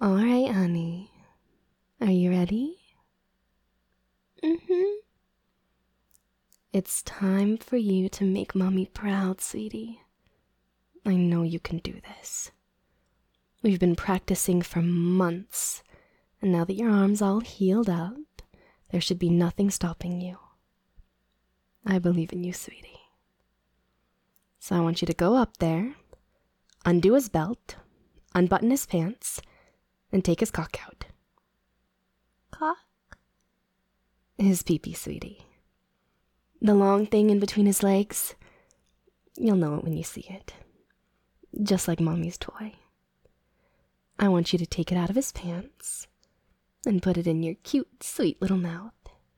All right, honey. Are you ready? Mm-hmm. It's time for you to make mommy proud, sweetie. I know you can do this. We've been practicing for months, and now that your arm's all healed up, there should be nothing stopping you. I believe in you, sweetie. So I want you to go up there, undo his belt, unbutton his pants, and take his cock out. Cock? His pee-pee, sweetie. The long thing in between his legs. You'll know it when you see it. Just like mommy's toy. I want you to take it out of his pants and put it in your cute, sweet little mouth.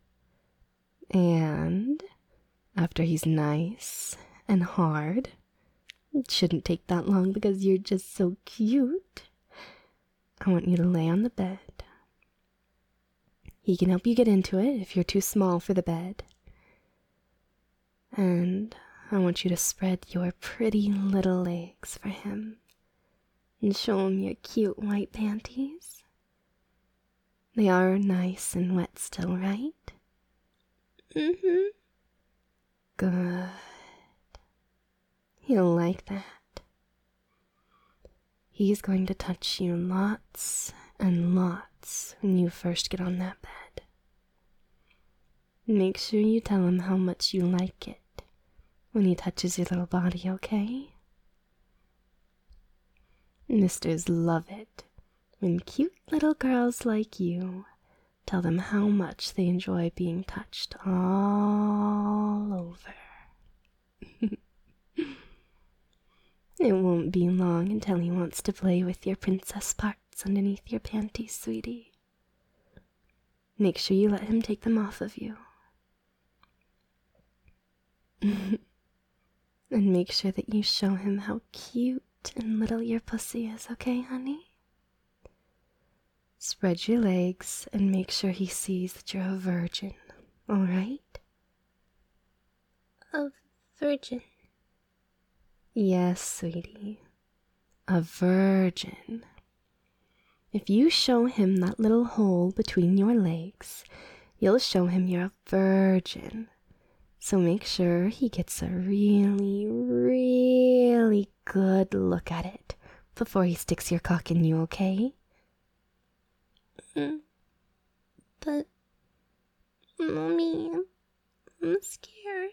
And after he's nice and hard, it shouldn't take that long because you're just so cute, I want you to lay on the bed. He can help you get into it if you're too small for the bed. And I want you to spread your pretty little legs for him and show him your cute white panties. They are nice and wet still, right? Mm-hmm. Good. He'll like that. He's going to touch you lots and lots when you first get on that bed. Make sure you tell him how much you like it when he touches your little body, okay? Misters love it when cute little girls like you tell them how much they enjoy being touched all over. It won't be long until he wants to play with your princess parts underneath your panties, sweetie. Make sure you let him take them off of you. And make sure that you show him how cute and little your pussy is, okay, honey? Spread your legs and make sure he sees that you're a virgin, alright? A virgin. Yes, sweetie. A virgin. If you show him that little hole between your legs, you'll show him you're a virgin. So make sure he gets a really, really good look at it before he sticks your cock in you, okay? But, Mommy, I'm scared.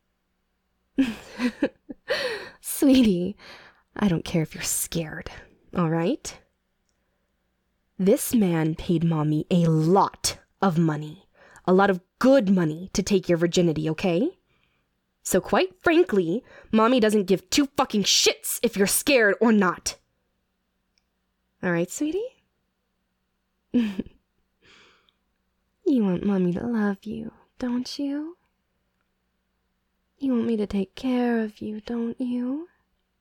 Sweetie, I don't care if you're scared, alright? This man paid Mommy a lot of money. A lot of good money to take your virginity, okay? So quite frankly, Mommy doesn't give two fucking shits if you're scared or not. Alright, sweetie? You want Mommy to love you, don't you? You want me to take care of you, don't you?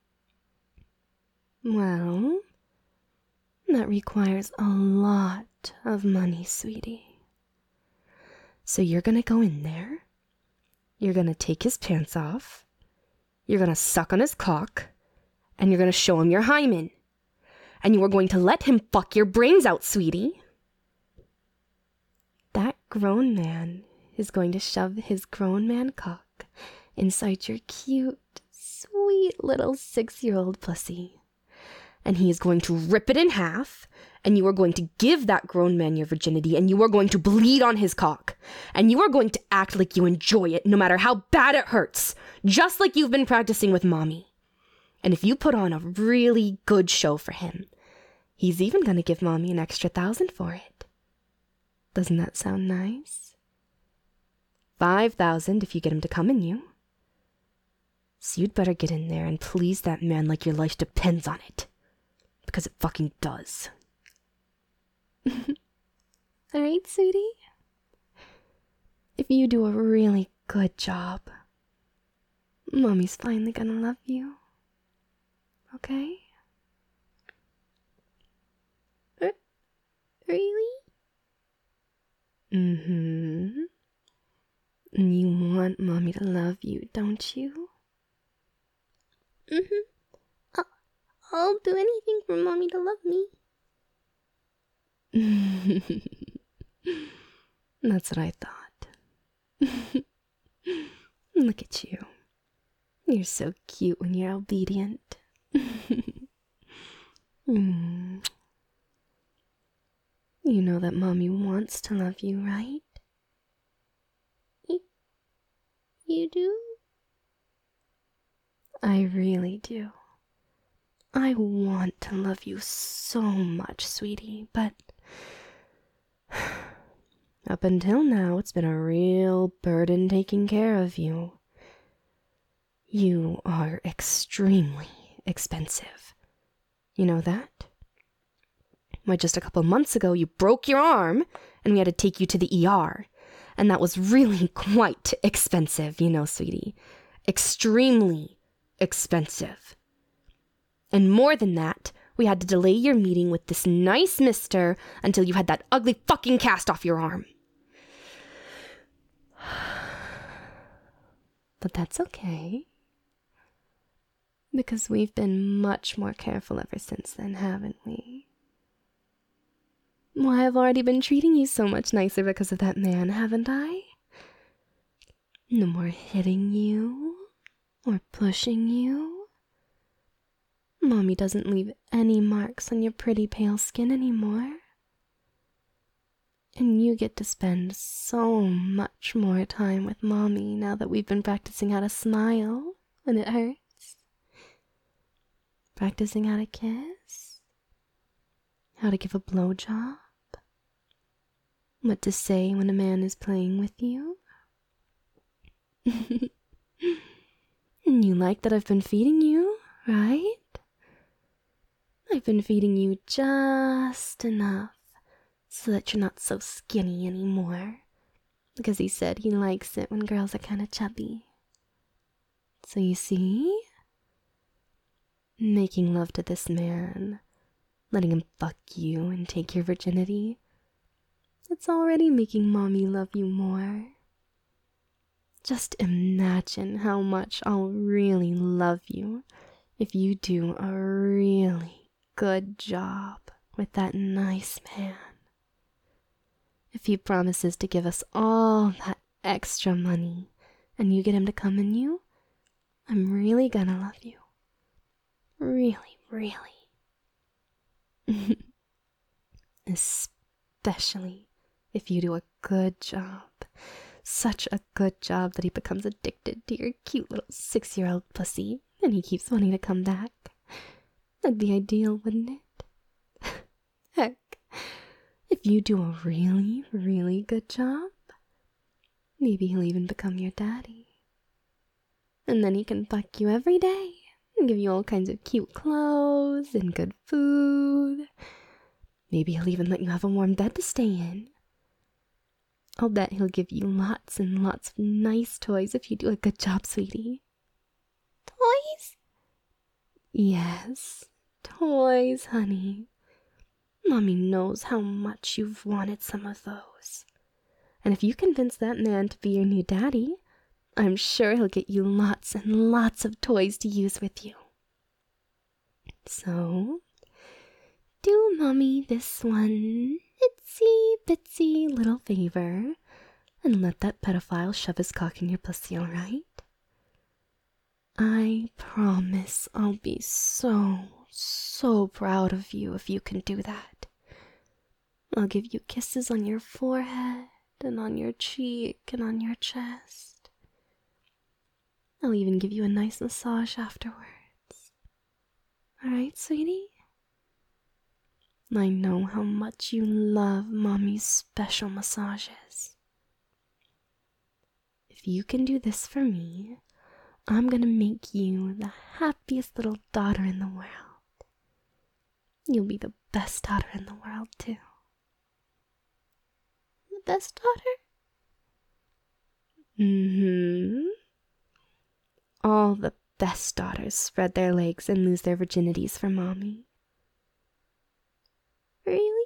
Well, that requires a lot of money, sweetie. So you're gonna go in there, you're gonna take his pants off, you're gonna suck on his cock, and you're gonna show him your hymen. And you are going to let him fuck your brains out, sweetie. That grown man is going to shove his grown man cock inside your cute, sweet little 6-year-old pussy. And he is going to rip it in half, and you are going to give that grown man your virginity, and you are going to bleed on his cock. And you are going to act like you enjoy it, no matter how bad it hurts, just like you've been practicing with Mommy. And if you put on a really good show for him, he's even going to give Mommy an extra 1,000 for it. Doesn't that sound nice? 5,000 if you get him to come in you. So you'd better get in there and please that man like your life depends on it. Because it fucking does. Alright, sweetie? If you do a really good job, Mommy's finally gonna love you. Okay? Really? Mm-hmm. You want Mommy to love you, don't you? Mm-hmm. I'll do anything for Mommy to love me. That's what I thought. Look at you. You're so cute when you're obedient. Mm. You know that Mommy wants to love you, right? You do? I really do. I want to love you so much, sweetie, but up until now, it's been a real burden taking care of you. You are extremely expensive. You know that? Why, just a couple months ago, you broke your arm, and we had to take you to the ER. And that was really quite expensive, you know, sweetie. Extremely expensive. And more than that, we had to delay your meeting with this nice mister until you had that ugly fucking cast off your arm. But that's okay. Because we've been much more careful ever since then, haven't we? Why, I've already been treating you so much nicer because of that man, haven't I? No more hitting you or pushing you. Mommy doesn't leave any marks on your pretty pale skin anymore. And you get to spend so much more time with Mommy now that we've been practicing how to smile when it hurts. Practicing how to kiss. How to give a blowjob. What to say when a man is playing with you. And you like that I've been feeding you, right? I've been feeding you just enough so that you're not so skinny anymore. Because he said he likes it when girls are kind of chubby. So you see? Making love to this man, letting him fuck you and take your virginity, it's already making Mommy love you more. Just imagine how much I'll really love you if you do a really good job with that nice man. If he promises to give us all that extra money and you get him to come in you, I'm really gonna love you. Really, really. Especially if you do a good job. Such a good job that he becomes addicted to your cute little 6-year-old pussy and he keeps wanting to come back. That'd be ideal, wouldn't it? Heck, if you do a really, really good job, maybe he'll even become your daddy. And then he can fuck you every day and give you all kinds of cute clothes and good food. Maybe he'll even let you have a warm bed to stay in. I'll bet he'll give you lots and lots of nice toys if you do a good job, sweetie. Toys? Yes, toys, honey. Mommy knows how much you've wanted some of those. And if you convince that man to be your new daddy, I'm sure he'll get you lots and lots of toys to use with you. So, do Mommy this one itsy bitsy little favor and let that pedophile shove his cock in your pussy, all right? I promise I'll be so, so proud of you if you can do that. I'll give you kisses on your forehead and on your cheek and on your chest. I'll even give you a nice massage afterwards. All right, sweetie? I know how much you love Mommy's special massages. If you can do this for me, I'm gonna make you the happiest little daughter in the world. You'll be the best daughter in the world, too. The best daughter? Mm-hmm. All the best daughters spread their legs and lose their virginities for Mommy. Really?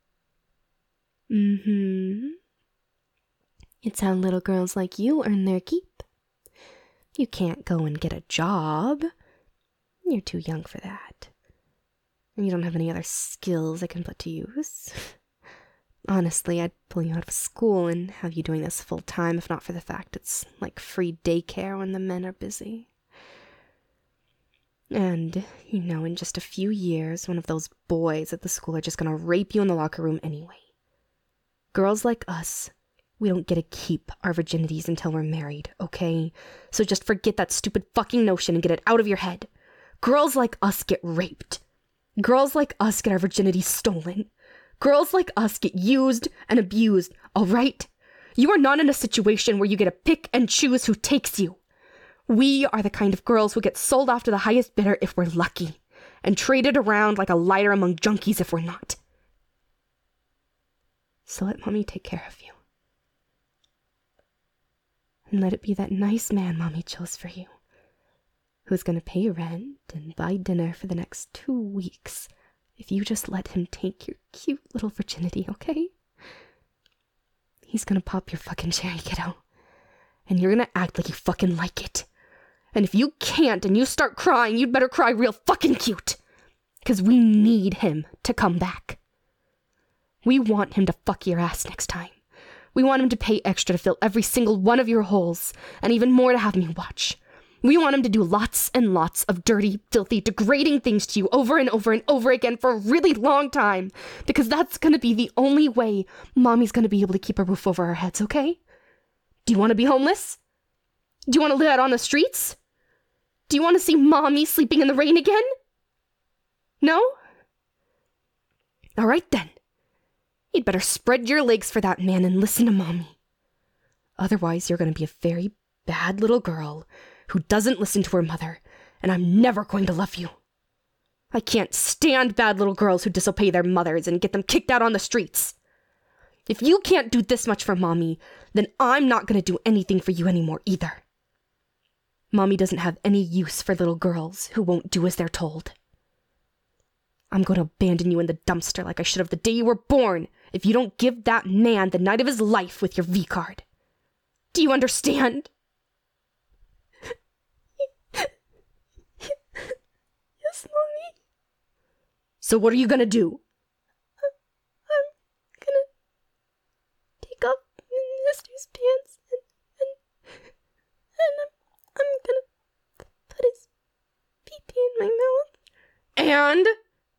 Mm-hmm. It's how little girls like you earn their keep. You can't go and get a job. You're too young for that. And you don't have any other skills I can put to use. Honestly, I'd pull you out of school and have you doing this full time if not for the fact it's like free daycare when the men are busy. And, in just a few years, one of those boys at the school are just gonna rape you in the locker room anyway. Girls like us, we don't get to keep our virginities until we're married, okay? So just forget that stupid fucking notion and get it out of your head. Girls like us get raped. Girls like us get our virginity stolen. Girls like us get used and abused, alright? You are not in a situation where you get to pick and choose who takes you. We are the kind of girls who get sold off to the highest bidder if we're lucky, and traded around like a lighter among junkies if we're not. So let Mommy take care of you. And let it be that nice man Mommy chose for you, who's gonna pay rent and buy dinner for the next 2 weeks if you just let him take your cute little virginity, okay? He's gonna pop your fucking cherry, kiddo. And you're gonna act like you fucking like it. And if you can't and you start crying, you'd better cry real fucking cute. 'Cause we need him to come back. We want him to fuck your ass next time. We want him to pay extra to fill every single one of your holes, and even more to have me watch. We want him to do lots and lots of dirty, filthy, degrading things to you over and over and over again for a really long time, because that's gonna be the only way Mommy's gonna be able to keep a roof over our heads, okay? Do you want to be homeless? Do you want to live out on the streets? Do you want to see Mommy sleeping in the rain again? No? All right then. You'd better spread your legs for that man and listen to Mommy. Otherwise, you're going to be a very bad little girl who doesn't listen to her mother, and I'm never going to love you. I can't stand bad little girls who disobey their mothers and get them kicked out on the streets. If you can't do this much for Mommy, then I'm not going to do anything for you anymore either. Mommy doesn't have any use for little girls who won't do as they're told. I'm going to abandon you in the dumpster like I should have the day you were born if you don't give that man the night of his life with your V-card. Do you understand? Yes, Mommy. So what are you going to do? I'm going to take off Mister's pants and I'm gonna put his pee-pee in my mouth. And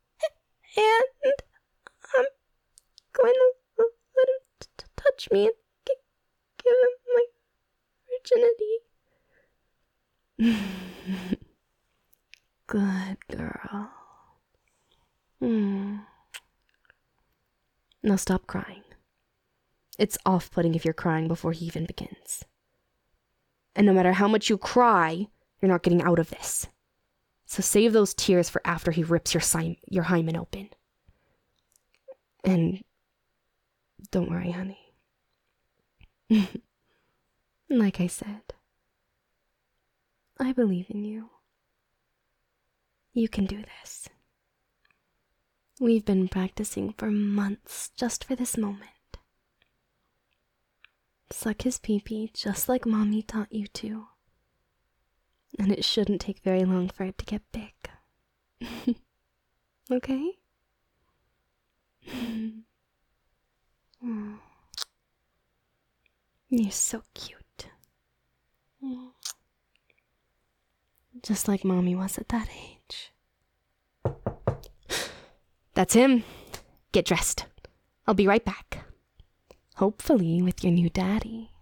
I'm going to let him touch me and give him my virginity. Good girl. Now stop crying. It's off-putting if you're crying before he even begins. And no matter how much you cry, you're not getting out of this. So save those tears for after he rips your hymen open. And don't worry, honey. Like I said, I believe in you. You can do this. We've been practicing for months just for this moment. Suck his pee-pee just like Mommy taught you to. And it shouldn't take very long for it to get big. Okay? You're so cute. Just like Mommy was at that age. That's him. Get dressed. I'll be right back. Hopefully with your new daddy.